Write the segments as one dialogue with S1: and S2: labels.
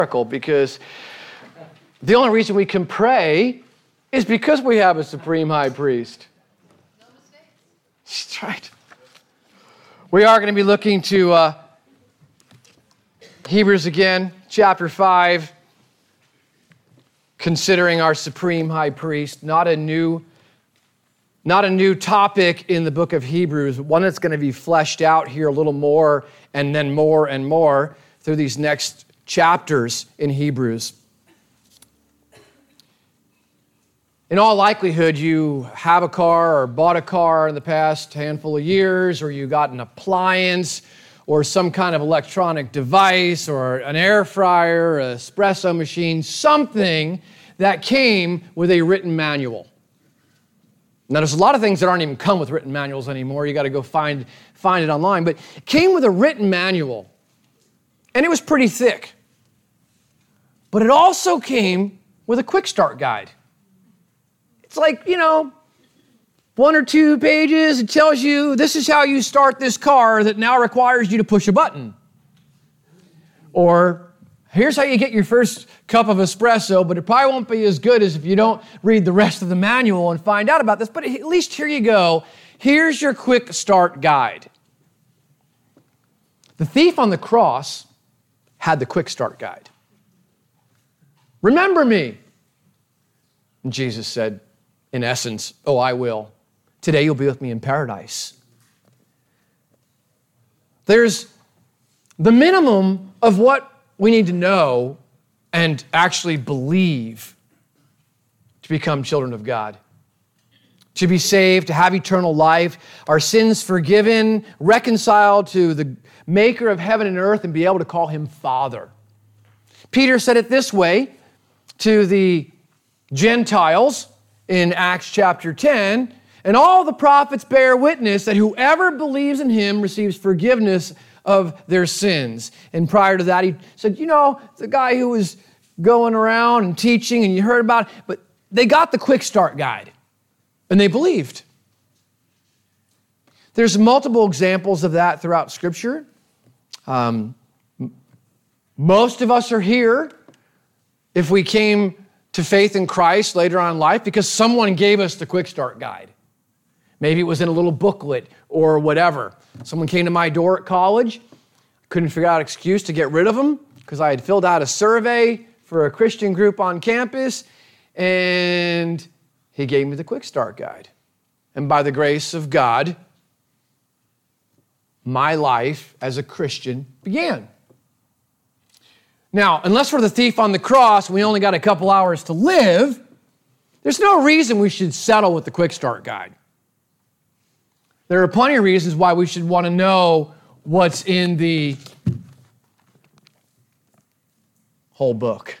S1: Because the only reason we can pray is because we have a supreme high priest.
S2: No mistakes.
S1: That's right. We are going to be looking to Hebrews again, chapter 5, considering our supreme high priest. Not a new topic in the book of Hebrews, one that's going to be fleshed out here a little more and then more and more through these next chapters in Hebrews. In all likelihood, you have a car or bought a car in the past handful of years, or you got an appliance or some kind of electronic device or an air fryer, an espresso machine, something that came with a written manual. Now, there's a lot of things that aren't even come with written manuals anymore. You got to go find it online. But it came with a written manual, and it was pretty thick. But it also came with a quick start guide. It's like, 1 or 2 pages. It tells you this is how you start this car that now requires you to push a button. Or here's how you get your first cup of espresso, but it probably won't be as good as if you don't read the rest of the manual and find out about this. But at least here you go. Here's your quick start guide. The thief on the cross had the quick start guide. Remember me. And Jesus said, in essence, oh, I will. Today you'll be with me in paradise. There's the minimum of what we need to know and actually believe to become children of God. To be saved, to have eternal life, our sins forgiven, reconciled to the maker of heaven and earth, and be able to call him Father. Peter said it this way to the Gentiles in Acts chapter 10, and all the prophets bear witness that whoever believes in him receives forgiveness of their sins. And prior to that, he said, the guy who was going around and teaching, and you heard about it, but they got the quick start guide, and they believed. There's multiple examples of that throughout Scripture. Most of us are here if we came to faith in Christ later on in life because someone gave us the quick start guide. Maybe it was in a little booklet or whatever. Someone came to my door at college, couldn't figure out an excuse to get rid of them because I had filled out a survey for a Christian group on campus, and he gave me the quick start guide. And by the grace of God, my life as a Christian began. Now, unless we're the thief on the cross, we only got a couple hours to live, there's no reason we should settle with the quick start guide. There are plenty of reasons why we should want to know what's in the whole book.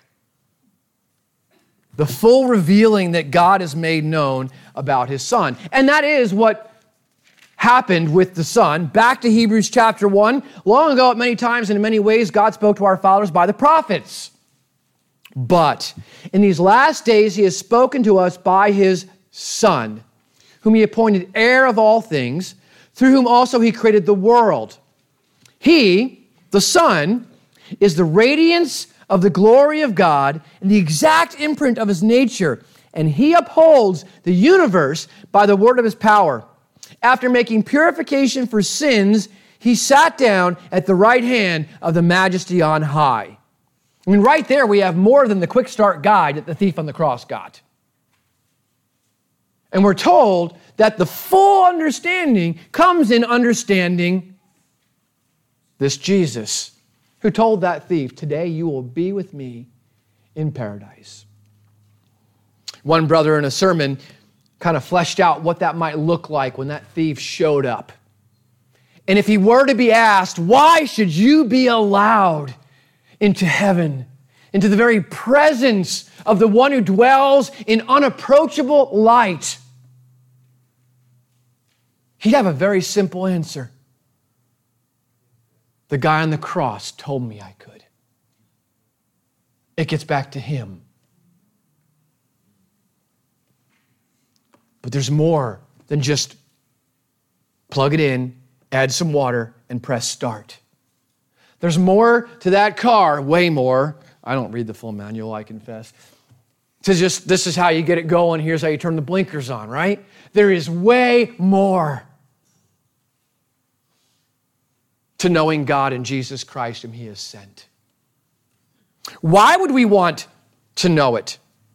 S1: The full revealing that God has made known about his Son. And that is what happened with the Son. Back to Hebrews chapter 1. Long ago, at many times and in many ways, God spoke to our fathers by the prophets. But in these last days, he has spoken to us by his Son, whom he appointed heir of all things, through whom also he created the world. He, the Son, is the radiance of the glory of God and the exact imprint of his nature, and he upholds the universe by the word of his power. After making purification for sins, he sat down at the right hand of the Majesty on high. I mean, right there we have more than the quick start guide that the thief on the cross got. And we're told that the full understanding comes in understanding this Jesus, who told that thief, today you will be with me in paradise. One brother in a sermon kind of fleshed out what that might look like when that thief showed up. And if he were to be asked, why should you be allowed into heaven, into the very presence of the one who dwells in unapproachable light? He'd have a very simple answer. The guy on the cross told me I could. It gets back to him. But there's more than just plug it in, add some water, and press start. There's more to that car, way more, I don't read the full manual, I confess. To just, this is how you get it going. Here's how you turn the blinkers on, right? There is way more to knowing God and Jesus Christ whom He has sent. Why would we want to know it?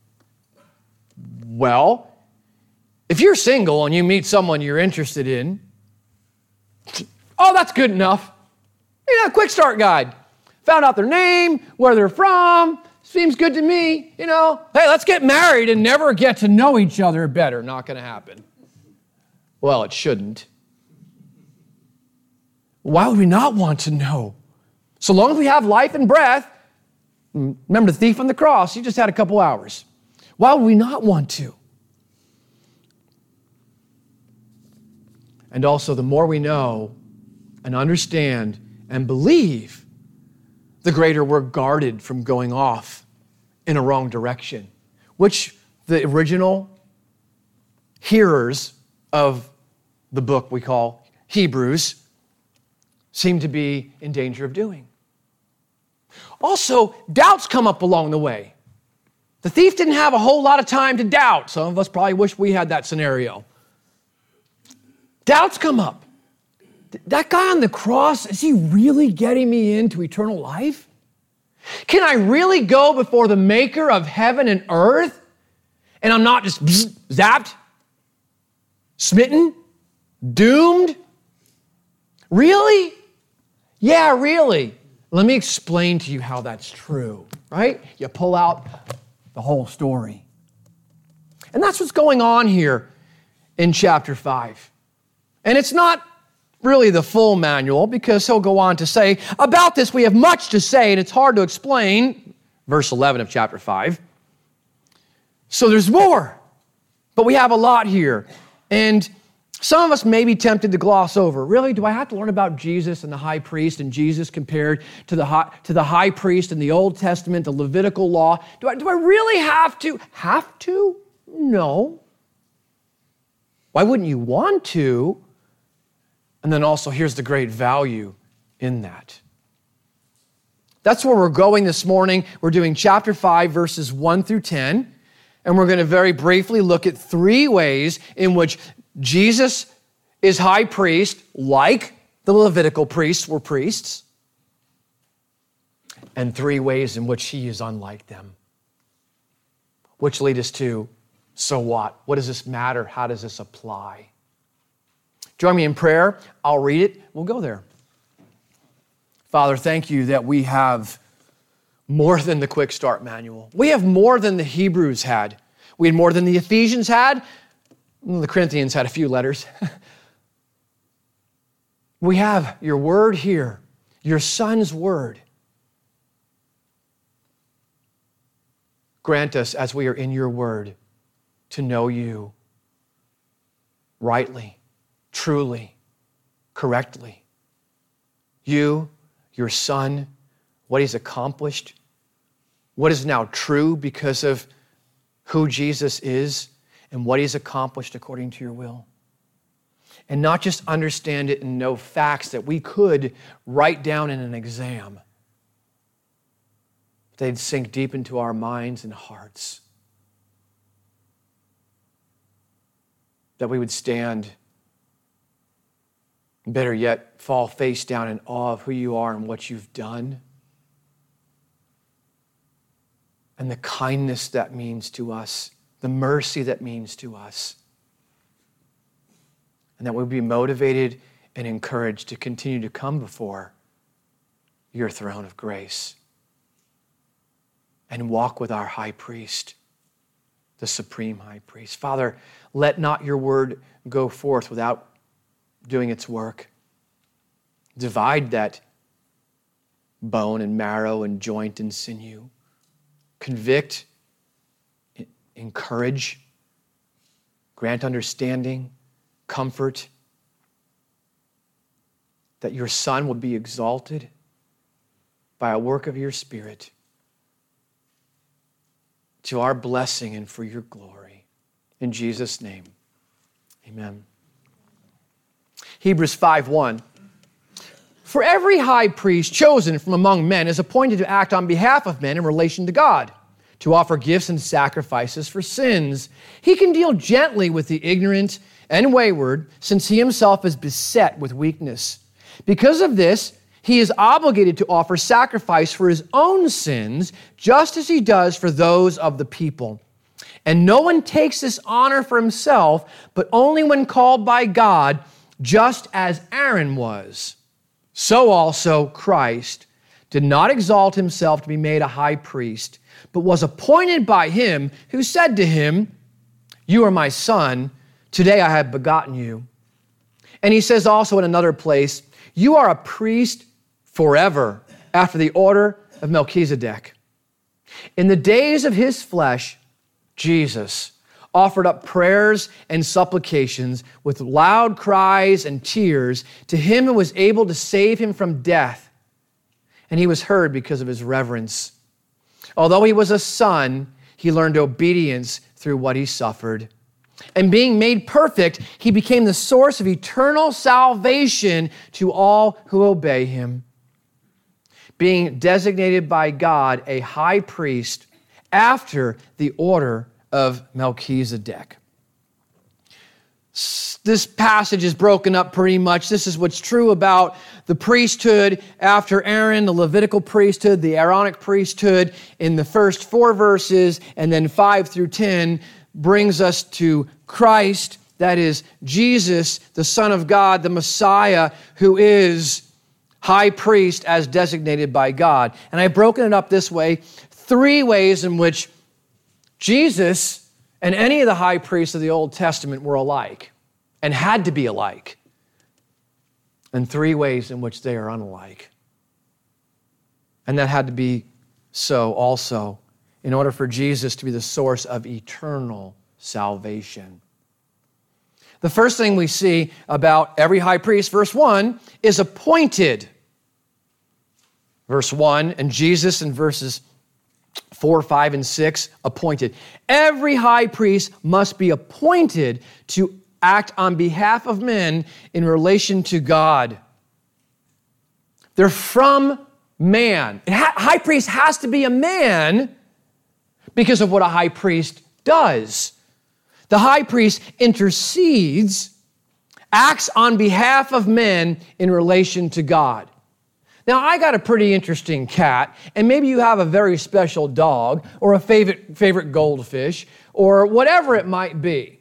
S1: Well, if you're single and you meet someone you're interested in, oh, that's good enough. Yeah, quick start guide. Found out their name, where they're from. Seems good to me. Hey, let's get married and never get to know each other better. Not going to happen. Well, it shouldn't. Why would we not want to know? So long as we have life and breath, remember the thief on the cross, he just had a couple hours. Why would we not want to? And also, the more we know and understand and believe, the greater we're guarded from going off in a wrong direction, which the original hearers of the book we call Hebrews seem to be in danger of doing. Also, doubts come up along the way. The thief didn't have a whole lot of time to doubt. Some of us probably wish we had that scenario. Doubts come up. That guy on the cross, is he really getting me into eternal life? Can I really go before the maker of heaven and earth and I'm not just zapped, smitten, doomed? Really? Yeah, really. Let me explain to you how that's true, right? You pull out the whole story. And that's what's going on here in chapter 5. And it's not really the full manual, because he'll go on to say, about this we have much to say, and it's hard to explain, verse 11 of chapter 5. So there's more, but we have a lot here. And some of us may be tempted to gloss over. Really, do I have to learn about Jesus and the high priest and Jesus compared to the high priest in the Old Testament, the Levitical law? Do I really have to? Have to? No. Why wouldn't you want to? And then also, here's the great value in that. That's where we're going this morning. We're doing chapter 5, verses 1 through 10. And we're going to very briefly look at 3 ways in which Jesus is high priest, like the Levitical priests were priests, and 3 ways in which he is unlike them. Which lead us to, so what? What does this matter? How does this apply? Join me in prayer. I'll read it. We'll go there. Father, thank you that we have more than the quick start manual. We have more than the Hebrews had. We had more than the Ephesians had. The Corinthians had a few letters. We have your word here, your Son's word. Grant us, as we are in your word, to know you rightly, truly, correctly. You, your Son, what he's accomplished, what is now true because of who Jesus is and what he's accomplished according to your will. And not just understand it and know facts that we could write down in an exam. They'd sink deep into our minds and hearts. That we would stand, better yet, fall face down in awe of who you are and what you've done. And the kindness that means to us, the mercy that means to us. And that we'll be motivated and encouraged to continue to come before your throne of grace and walk with our high priest, the supreme high priest. Father, let not your word go forth without doing its work. Divide that bone and marrow and joint and sinew. Convict, encourage, grant understanding, comfort, that your Son will be exalted by a work of your Spirit to our blessing and for your glory. In Jesus' name, amen. Hebrews 5:1. For every high priest chosen from among men is appointed to act on behalf of men in relation to God, to offer gifts and sacrifices for sins. He can deal gently with the ignorant and wayward, since he himself is beset with weakness. Because of this, he is obligated to offer sacrifice for his own sins, just as he does for those of the people. And no one takes this honor for himself, but only when called by God, just as Aaron was. So also Christ did not exalt himself to be made a high priest, but was appointed by him who said to him, "You are my son, today I have begotten you." And he says also in another place, "You are a priest forever, after the order of Melchizedek." In the days of his flesh, Jesus offered up prayers and supplications with loud cries and tears to him who was able to save him from death. And he was heard because of his reverence. Although he was a son, he learned obedience through what he suffered. And being made perfect, he became the source of eternal salvation to all who obey him. Being designated by God a high priest after the order of Melchizedek. This passage is broken up pretty much. This is what's true about the priesthood after Aaron, the Levitical priesthood, the Aaronic priesthood in the first 4 verses, and then 5 through 10 brings us to Christ, that is Jesus, the Son of God, the Messiah, who is high priest as designated by God. And I've broken it up this way, 3 ways in which Jesus and any of the high priests of the Old Testament were alike and had to be alike, and 3 ways in which they are unlike. And that had to be so also in order for Jesus to be the source of eternal salvation. The first thing we see about every high priest, verse 1, is appointed. Verse 1, and Jesus in verses 4, 5, and 6, appointed. Every high priest must be appointed to act on behalf of men in relation to God. They're from man. High priest has to be a man because of what a high priest does. The high priest intercedes, acts on behalf of men in relation to God. Now, I got a pretty interesting cat, and maybe you have a very special dog or a favorite goldfish or whatever it might be.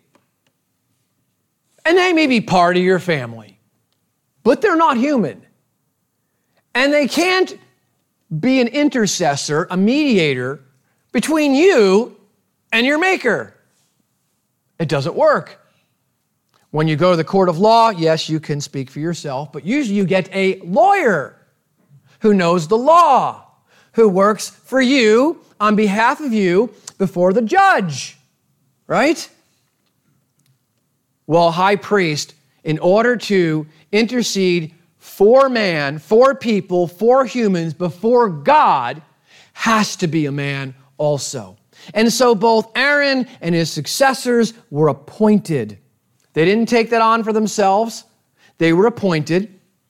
S1: And they may be part of your family, but they're not human. And they can't be an intercessor, a mediator between you and your maker. It doesn't work. When you go to the court of law, yes, you can speak for yourself, but usually you get a lawyer who knows the law, who works for you on behalf of you before the judge, right? Well, high priest, in order to intercede for man, for people, for humans before God, has to be a man also. And so both Aaron and his successors were appointed. They didn't take that on for themselves. They were appointed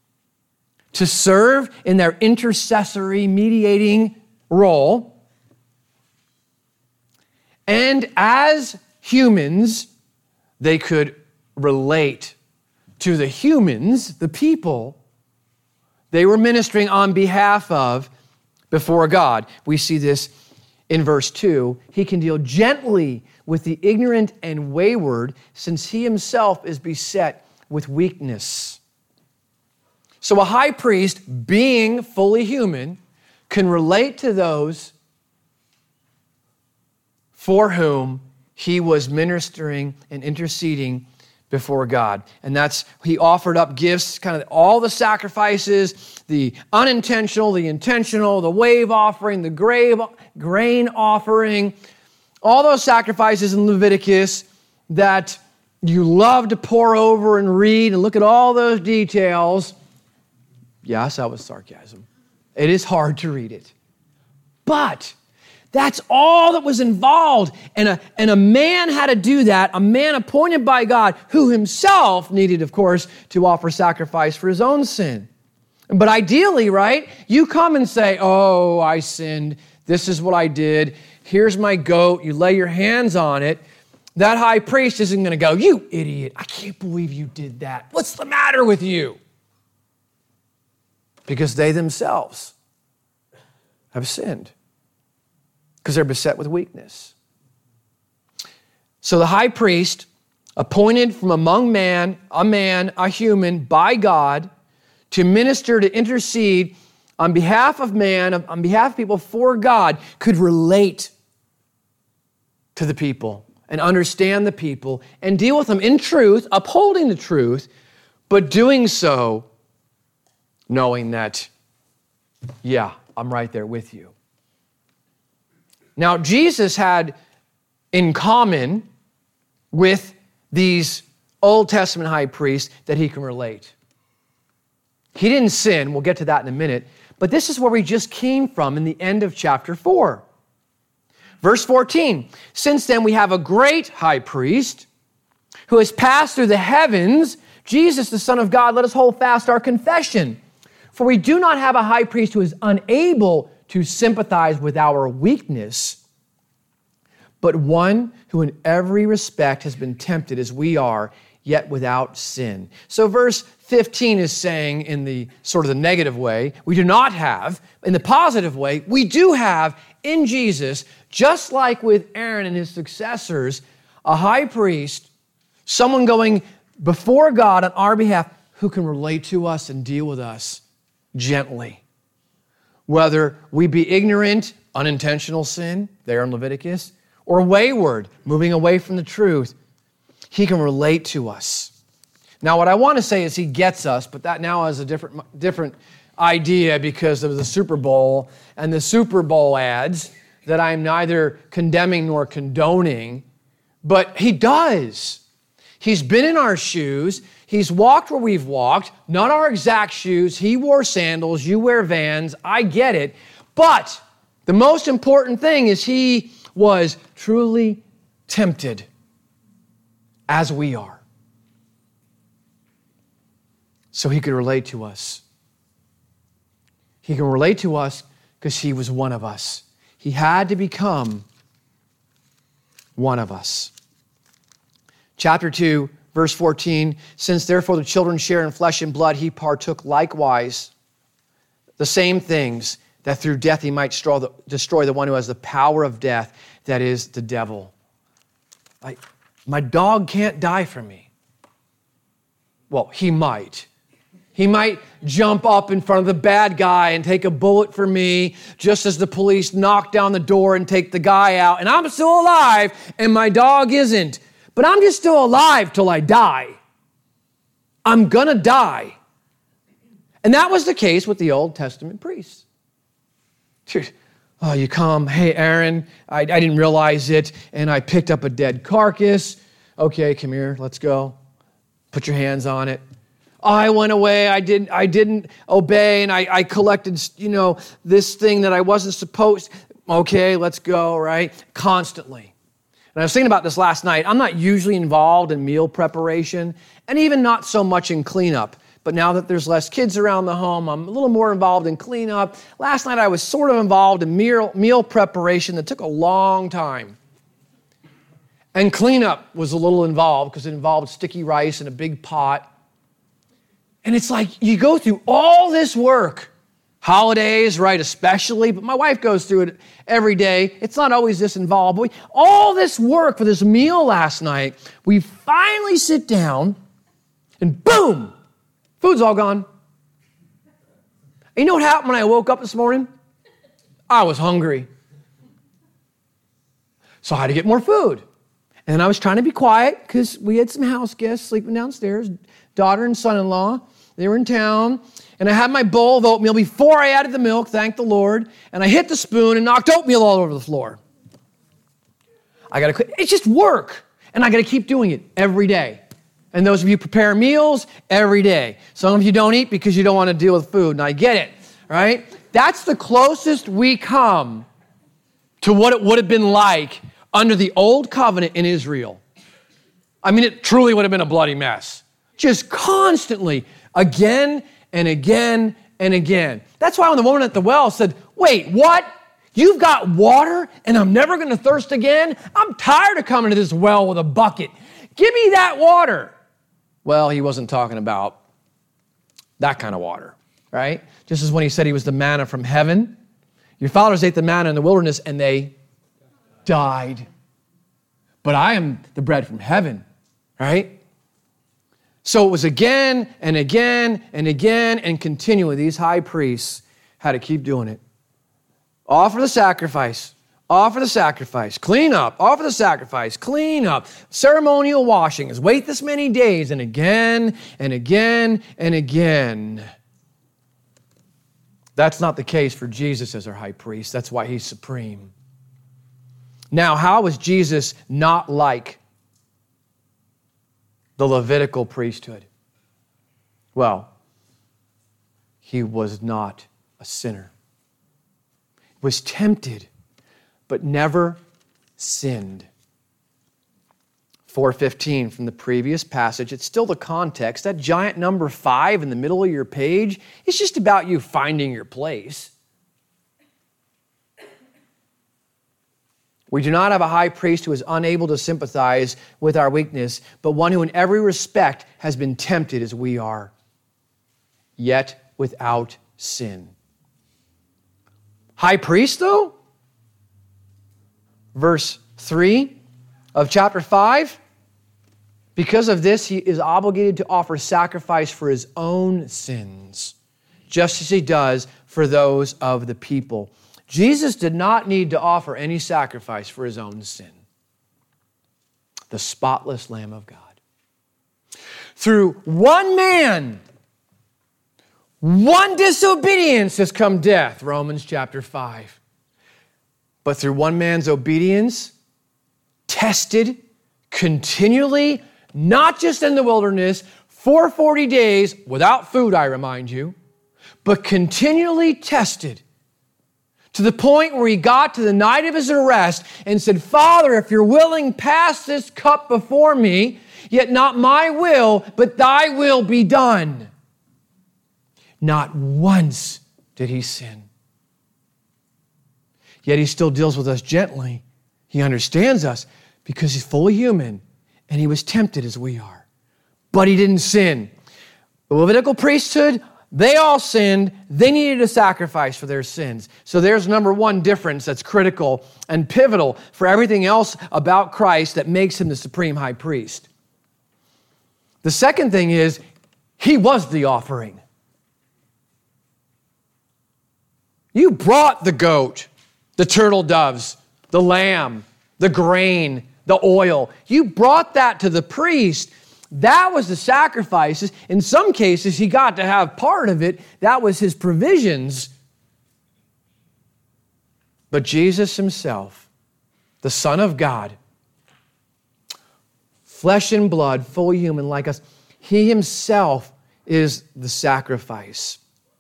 S1: to serve in their intercessory mediating role. And as humans, they could relate to the humans, the people, they were ministering on behalf of before God. We see this in verse 2. He can deal gently with the ignorant and wayward, since he himself is beset with weakness. So a high priest, being fully human, can relate to those for whom he was ministering and interceding before God. And that's, he offered up gifts, kind of all the sacrifices, the unintentional, the intentional, the wave offering, the grain offering, all those sacrifices in Leviticus that you love to pore over and read and look at all those details. Yes, that was sarcasm. It is hard to read it. But that's all that was involved. And a man had to do that, a man appointed by God, who himself needed, of course, to offer sacrifice for his own sin. But ideally, right, you come and say, oh, I sinned. This is what I did. Here's my goat. You lay your hands on it. That high priest isn't going to go, you idiot. I can't believe you did that. What's the matter with you? Because they themselves have sinned. Because they're beset with weakness. So the high priest, appointed from among a human, by God, to minister, to intercede on behalf of man, on behalf of people for God, could relate to the people and understand the people and deal with them in truth, upholding the truth, but doing so knowing that, yeah, I'm right there with you. Now, Jesus had in common with these Old Testament high priests that he can relate. He didn't sin. We'll get to that in a minute. But this is where we just came from in the end of chapter 4. Verse 14, since then we have a great high priest who has passed through the heavens, Jesus, the Son of God, let us hold fast our confession. For we do not have a high priest who is unable to sympathize with our weakness, but one who in every respect has been tempted as we are, yet without sin. So verse 15 is saying in the sort of the negative way, we do not have. In the positive way, we do have in Jesus, just like with Aaron and his successors, a high priest, someone going before God on our behalf who can relate to us and deal with us gently. Whether we be ignorant, unintentional sin, there in Leviticus, or wayward, moving away from the truth, he can relate to us. Now, what I want to say is he gets us, but that now is a different idea because of the Super Bowl and the Super Bowl ads that I'm neither condemning nor condoning, but he does. He's been in our shoes. He's walked where we've walked, not our exact shoes. He wore sandals, you wear Vans. I get it. But the most important thing is he was truly tempted as we are. So he could relate to us. He can relate to us because he was one of us. He had to become one of us. Chapter 2, verse 14, since therefore the children share in flesh and blood, he partook likewise the same things, that through death he might destroy the one who has the power of death, that is the devil. My dog can't die for me. Well, he might. He might jump up in front of the bad guy and take a bullet for me, just as the police knock down the door and take the guy out, and I'm still alive, and my dog isn't. But I'm just still alive till I die. I'm gonna die. And that was the case with the Old Testament priests. Oh, you come, hey, Aaron, I didn't realize it, and I picked up a dead carcass. Okay, come here, let's go. Put your hands on it. I went away, I didn't obey, and I collected, this thing that I wasn't supposed. Okay, let's go, right? Constantly. And I was thinking about this last night. I'm not usually involved in meal preparation, and even not so much in cleanup. But now that there's less kids around the home, I'm a little more involved in cleanup. Last night I was sort of involved in meal preparation that took a long time. And cleanup was a little involved because it involved sticky rice in a big pot. And it's like you go through all this work. Holidays, right, especially, but my wife goes through it every day. It's not always this involved. But all this work for this meal last night, we finally sit down and boom, food's all gone. And you know what happened when I woke up this morning? I was hungry. So I had to get more food. And I was trying to be quiet because we had some house guests sleeping downstairs, daughter and son-in-law. They were in town. And I had my bowl of oatmeal before I added the milk, thank the Lord. And I hit the spoon and knocked oatmeal all over the floor. It's just work. And I got to keep doing it every day. And those of you prepare meals every day. Some of you don't eat because you don't want to deal with food. And I get it, right? That's the closest we come to what it would have been like under the old covenant in Israel. I mean, it truly would have been a bloody mess. Just constantly, again and again and again. That's why when the woman at the well said, wait, what? You've got water and I'm never going to thirst again? I'm tired of coming to this well with a bucket. Give me that water. Well, he wasn't talking about that kind of water, right? Just as when he said he was the manna from heaven. Your fathers ate the manna in the wilderness and they died. But I am the bread from heaven, right? So it was again and again and again and continually. These high priests had to keep doing it. Offer the sacrifice. Offer the sacrifice. Clean up. Offer the sacrifice. Clean up. Ceremonial washings. Wait this many days and again and again and again. That's not the case for Jesus as our high priest. That's why he's supreme. Now, how was Jesus not like the Levitical priesthood? Well, he was not a sinner. He was tempted, but never sinned. 4:15 from the previous passage. It's still the context. That giant number 5 in the middle of your page, it's just about you finding your place. We do not have a high priest who is unable to sympathize with our weakness, but one who in every respect has been tempted as we are, yet without sin. High priest, though? Verse 3 of chapter 5. Because of this, he is obligated to offer sacrifice for his own sins, just as he does for those of the people. Jesus did not need to offer any sacrifice for his own sin. The spotless Lamb of God. Through one man, one disobedience has come death, Romans chapter 5. But through one man's obedience, tested continually, not just in the wilderness, for 40 days, without food, I remind you, but continually tested, to the point where he got to the night of his arrest and said, Father, if you're willing, pass this cup before me, yet not my will, but thy will be done. Not once did he sin. Yet he still deals with us gently. He understands us because he's fully human and he was tempted as we are. But he didn't sin. The Levitical priesthood, they all sinned. They needed a sacrifice for their sins. So there's number one difference that's critical and pivotal for everything else about Christ that makes him the supreme high priest. The second thing is, he was the offering. You brought the goat, the turtle doves, the lamb, the grain, the oil. You brought that to the priest. That was the sacrifices. In some cases, he got to have part of it. That was his provisions. But Jesus himself, the Son of God, flesh and blood, fully human like us, he himself is the sacrifice.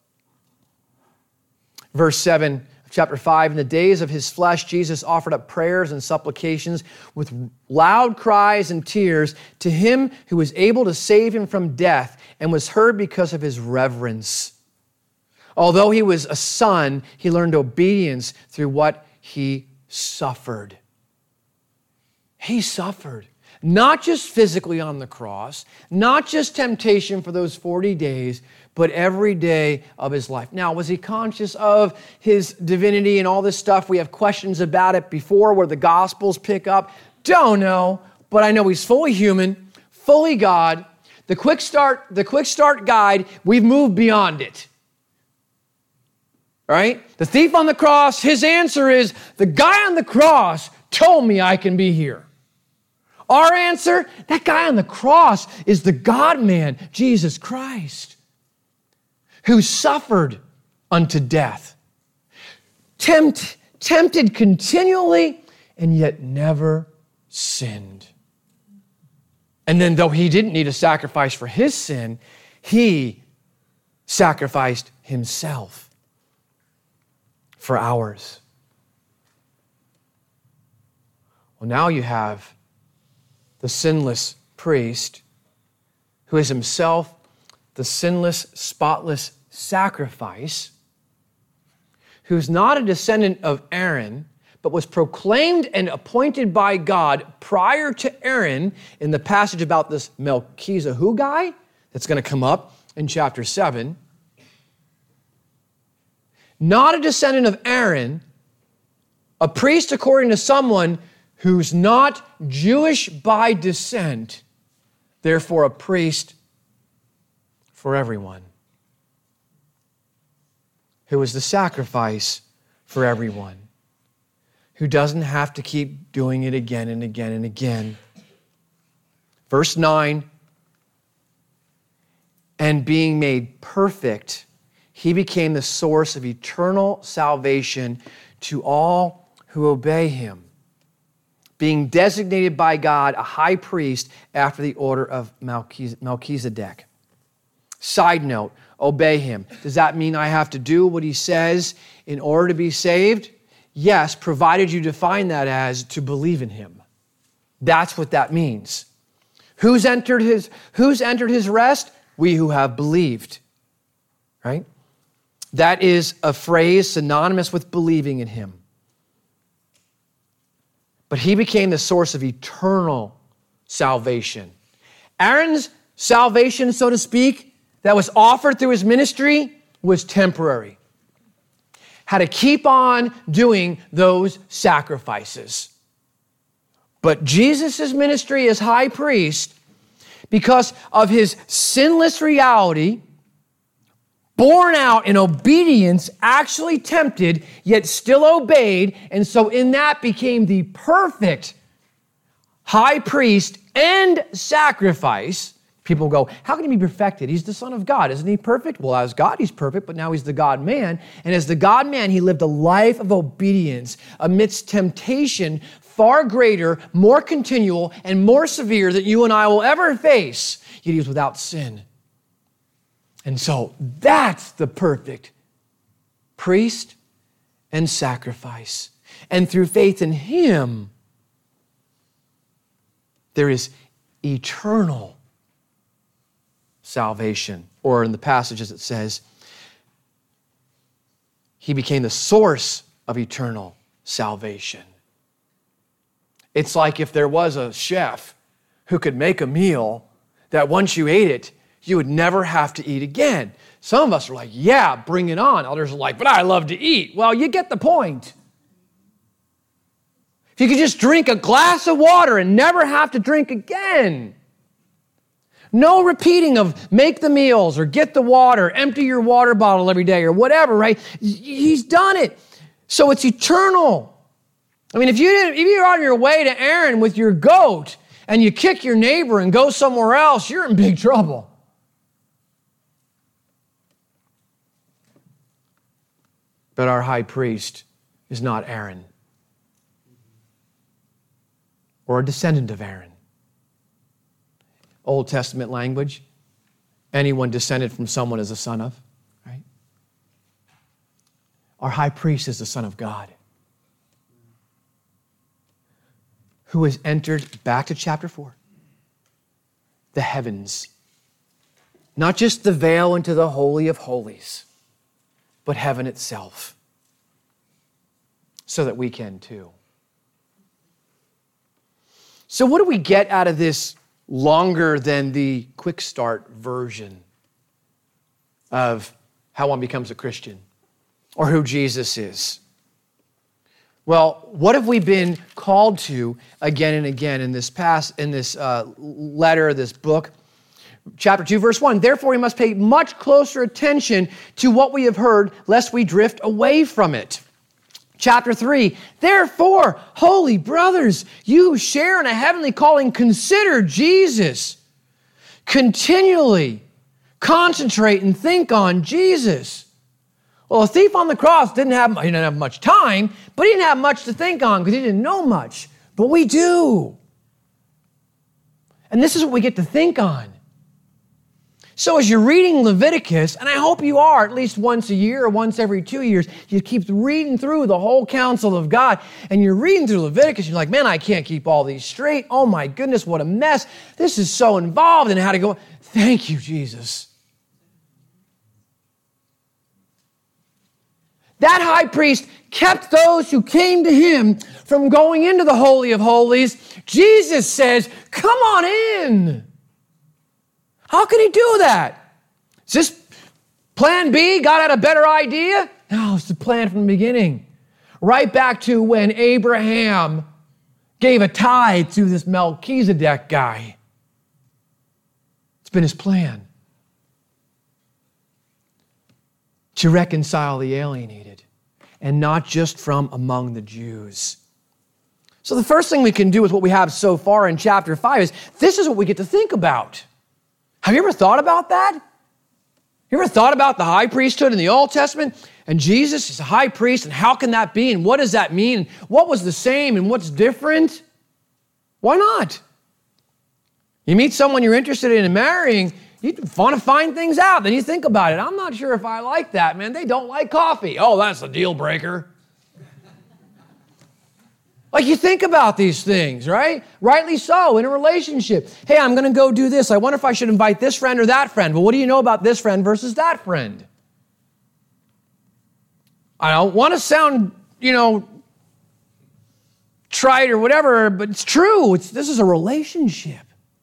S1: Verse 7 of chapter 5, in the days of his flesh, Jesus offered up prayers and supplications with loud cries and tears to him who was able to save him from death and was heard because of his reverence. Although he was a son, he learned obedience through what he suffered. He suffered. Not just physically on the cross, not just temptation for those 40 days, but every day of his life. Now, was he conscious of his divinity and all this stuff? We have questions about it before where the Gospels pick up. Don't know, but I know he's fully human, fully God. The quick start guide, we've moved beyond it. Right? The thief on the cross, his answer is, the guy on the cross told me I can be here. Our answer, that guy on the cross is the God-man, Jesus Christ, who suffered unto death, tempted continually, and yet never sinned. And then though he didn't need a sacrifice for his sin, he sacrificed himself for ours. Well, now you have the sinless priest who is himself the sinless, spotless sacrifice, who's not a descendant of Aaron, but was proclaimed and appointed by God prior to Aaron in the passage about this Melchizedek guy that's going to come up in chapter 7. Not a descendant of Aaron, a priest according to someone who's not Jewish by descent, therefore a priest for everyone, who is the sacrifice for everyone, who doesn't have to keep doing it again and again and again. Verse 9, and being made perfect, he became the source of eternal salvation to all who obey him, being designated by God a high priest after the order of Melchizedek. Side note, obey him. Does that mean I have to do what he says in order to be saved? Yes, provided you define that as to believe in him. That's what that means. Who's entered his rest? We who have believed. Right? That is a phrase synonymous with believing in him. But he became the source of eternal salvation. Aaron's salvation, so to speak, that was offered through his ministry was temporary. Had to keep on doing those sacrifices. But Jesus' ministry as high priest, because of his sinless reality, born out in obedience, actually tempted, yet still obeyed, and so in that became the perfect high priest and sacrifice. People go, how can he be perfected? He's the Son of God. Isn't he perfect? Well, as God, he's perfect, but now he's the God-man. And as the God-man, he lived a life of obedience amidst temptation far greater, more continual, and more severe than you and I will ever face. Yet he was without sin. And so that's the perfect priest and sacrifice. And through faith in him, there is eternal salvation. Or in the passages it says, he became the source of eternal salvation. It's like if there was a chef who could make a meal that once you ate it, you would never have to eat again. Some of us are like, yeah, bring it on. Others are like, but I love to eat. Well, you get the point. If you could just drink a glass of water and never have to drink again. No repeating of make the meals or get the water, empty your water bottle every day or whatever, right? He's done it. So it's eternal. I mean, if you're on your way to Aaron with your goat and you kick your neighbor and go somewhere else, you're in big trouble. But our high priest is not Aaron or a descendant of Aaron. Old Testament language, anyone descended from someone is a son of, right? Our high priest is the Son of God, who has entered, back to chapter 4, the heavens. Not just the veil into the Holy of Holies, but heaven itself, so that we can too. So what do we get out of this longer than the quick start version of how one becomes a Christian or who Jesus is? Well, what have we been called to again and again in this letter, this book? Chapter 2, verse 1, therefore we must pay much closer attention to what we have heard, lest we drift away from it. Chapter 3, therefore, holy brothers, you who share in a heavenly calling, consider Jesus. Continually concentrate and think on Jesus. Well, a thief on the cross didn't have much time, but he didn't have much to think on because he didn't know much. But we do. And this is what we get to think on. So as you're reading Leviticus, and I hope you are at least once a year or once every 2 years, you keep reading through the whole counsel of God, and you're reading through Leviticus, you're like, man, I can't keep all these straight. Oh my goodness, what a mess. This is so involved in how to go. Thank you, Jesus. That high priest kept those who came to him from going into the Holy of Holies. Jesus says, come on in. How can he do that? Is this plan B? God had a better idea? No, it's the plan from the beginning. Right back to when Abraham gave a tithe to this Melchizedek guy. It's been his plan to reconcile the alienated, and not just from among the Jews. So the first thing we can do with what we have so far in chapter 5 is this is what we get to think about. Have you ever thought about that? You ever thought about the high priesthood in the Old Testament? And Jesus is a high priest, and how can that be? And what does that mean? What was the same and what's different? Why not? You meet someone you're interested in marrying, you want to find things out. Then you think about it. I'm not sure if I like that, man. They don't like coffee. Oh, that's a deal breaker. Like you think about these things, right? Rightly so, in a relationship. Hey, I'm going to go do this. I wonder if I should invite this friend or that friend. Well, what do you know about this friend versus that friend? I don't want to sound, trite or whatever, but it's true. This is a relationship.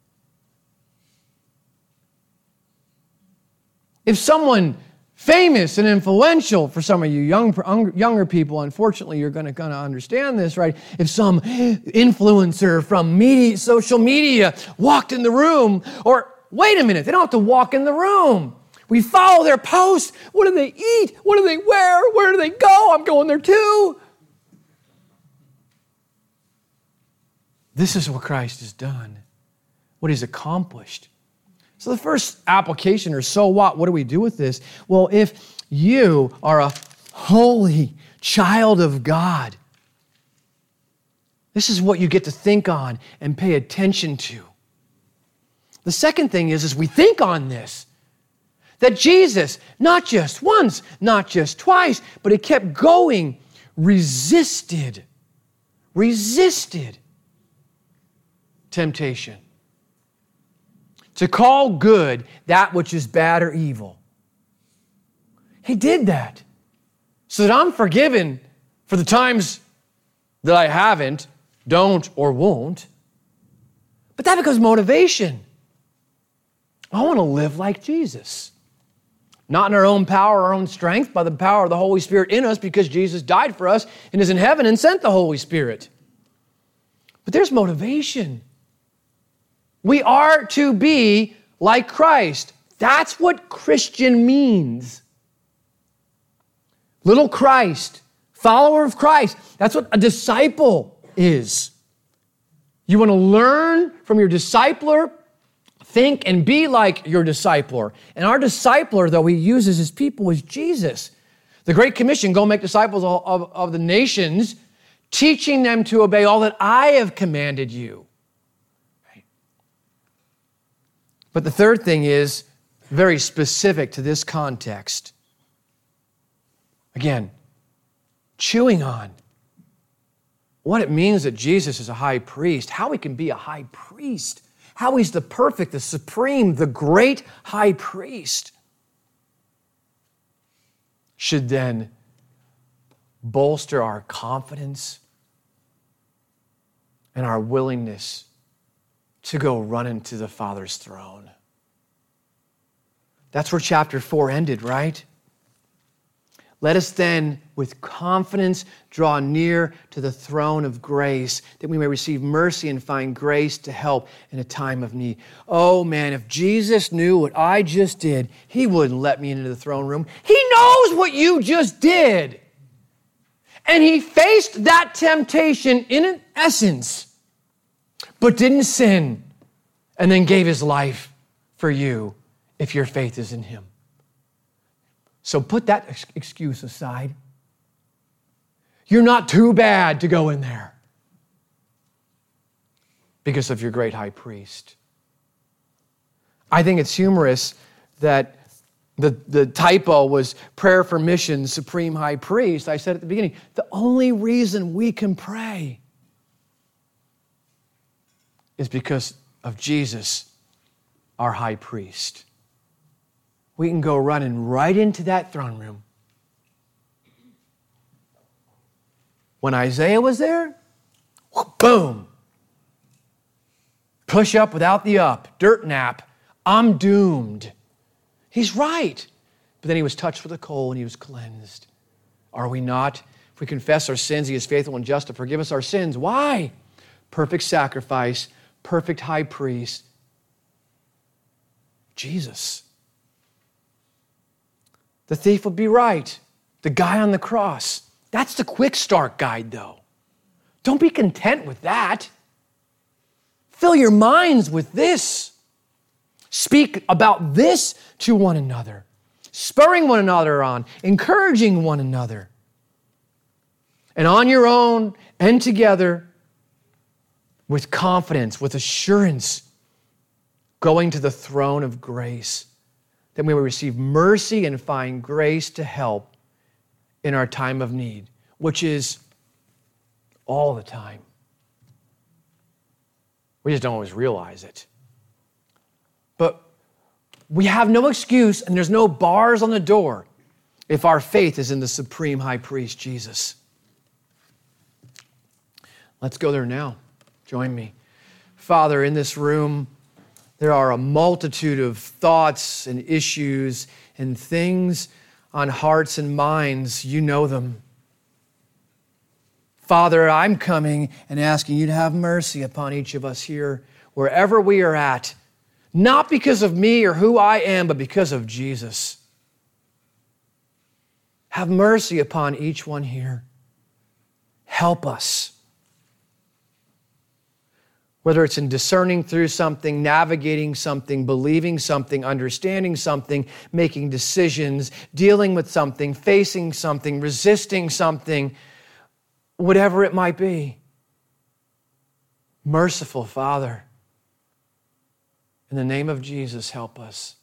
S1: If someone famous and influential, for some of you younger people, unfortunately, you're going to understand this, right? If some influencer from social media walked in the room, or wait a minute, they don't have to walk in the room. We follow their posts. What do they eat? What do they wear? Where do they go? I'm going there too. This is what Christ has done, what he's accomplished. So the first application, or so what do we do with this? Well, if you are a holy child of God, this is what you get to think on and pay attention to. The second thing is we think on this, that Jesus, not just once, not just twice, but he kept going, resisted temptation. To call good that which is bad or evil. He did that so that I'm forgiven for the times that I haven't, don't, or won't. But that becomes motivation. I want to live like Jesus. Not in our own power, our own strength, by the power of the Holy Spirit in us, because Jesus died for us and is in heaven and sent the Holy Spirit. But there's motivation. We are to be like Christ. That's what Christian means. Little Christ, follower of Christ. That's what a disciple is. You want to learn from your discipler, think and be like your discipler. And our discipler, though he uses his people, is Jesus. The Great Commission, go make disciples of the nations, teaching them to obey all that I have commanded you. But the third thing is very specific to this context. Again, chewing on what it means that Jesus is a high priest, how he can be a high priest, how he's the perfect, the supreme, the great high priest, should then bolster our confidence and our willingness to go run into the Father's throne. That's where chapter 4 ended, right? Let us then, with confidence, draw near to the throne of grace, that we may receive mercy and find grace to help in a time of need. Oh man, if Jesus knew what I just did, he wouldn't let me into the throne room. He knows what you just did. And he faced that temptation in essence, but didn't sin, and then gave his life for you if your faith is in him. So put that excuse aside. You're not too bad to go in there because of your great high priest. I think it's humorous that the typo was prayer for mission, supreme high priest. I said at the beginning, the only reason we can pray is because of Jesus, our high priest. We can go running right into that throne room When Isaiah was there, boom. Push up without the up, dirt nap. I'm doomed. He's right. But then he was touched with a coal and he was cleansed. Are we not? If we confess our sins, he is faithful and just to forgive us our sins. Why? Perfect sacrifice, perfect high priest, Jesus. The thief would be right. The guy on the cross. That's the quick start guide, though. Don't be content with that. Fill your minds with this. Speak about this to one another, spurring one another on, encouraging one another. And on your own and together, with confidence, with assurance, going to the throne of grace, that we will receive mercy and find grace to help in our time of need, which is all the time. We just don't always realize it. But we have no excuse and there's no bars on the door if our faith is in the supreme high priest, Jesus. Let's go there now. Join me. Father, in this room, there are a multitude of thoughts and issues and things on hearts and minds. You know them. Father, I'm coming and asking you to have mercy upon each of us here, wherever we are at, not because of me or who I am, but because of Jesus. Have mercy upon each one here. Help us. Whether it's in discerning through something, navigating something, believing something, understanding something, making decisions, dealing with something, facing something, resisting something, whatever it might be. Merciful Father, in the name of Jesus, help us.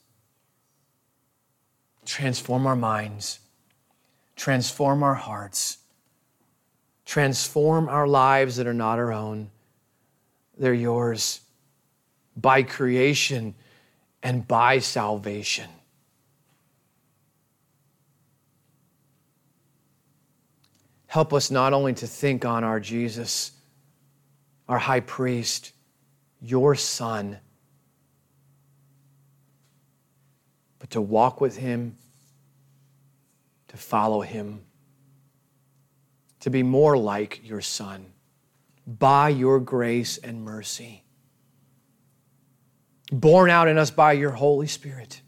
S1: Transform our minds. Transform our hearts. Transform our lives that are not our own. They're yours by creation and by salvation. Help us not only to think on our Jesus, our high priest, your Son, but to walk with him, to follow him, to be more like your Son. By your grace and mercy, born out in us by your Holy Spirit.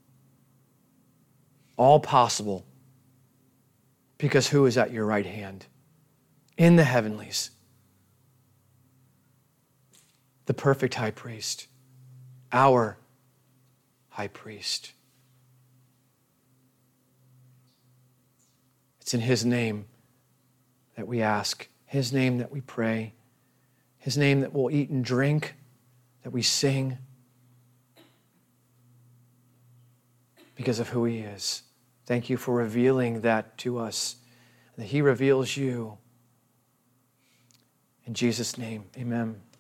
S1: All possible because who is at your right hand? In the heavenlies. The perfect high priest, our high priest. It's in his name that we ask. His name that we pray, his name that we'll eat and drink, that we sing, because of who he is. Thank you for revealing that to us, that he reveals you. In Jesus' name, amen.